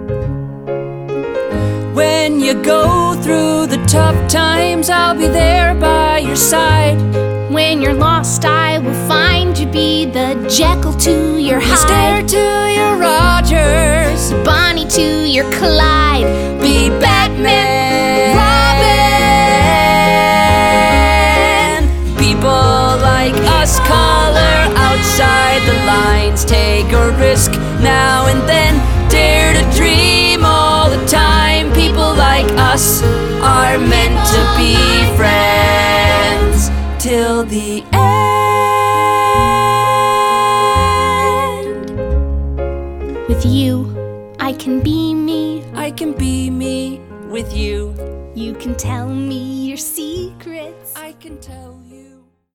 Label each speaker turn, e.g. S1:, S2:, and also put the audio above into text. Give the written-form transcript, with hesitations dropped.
S1: When you go through the tough times, I'll be there by your side.
S2: When you're lost, I will find you. Be the Jekyll to your Hyde,
S1: Stare to your Rogers,
S2: Bonnie to your Clyde.
S1: be Batman, Robin. People like us color outside the lines, take a risk now and then, dare to dream all the time. People like us are meant to be friends till the end.
S2: With you, I can be me.
S1: I can be me with you.
S2: You can tell me your secrets.
S1: I can tell you.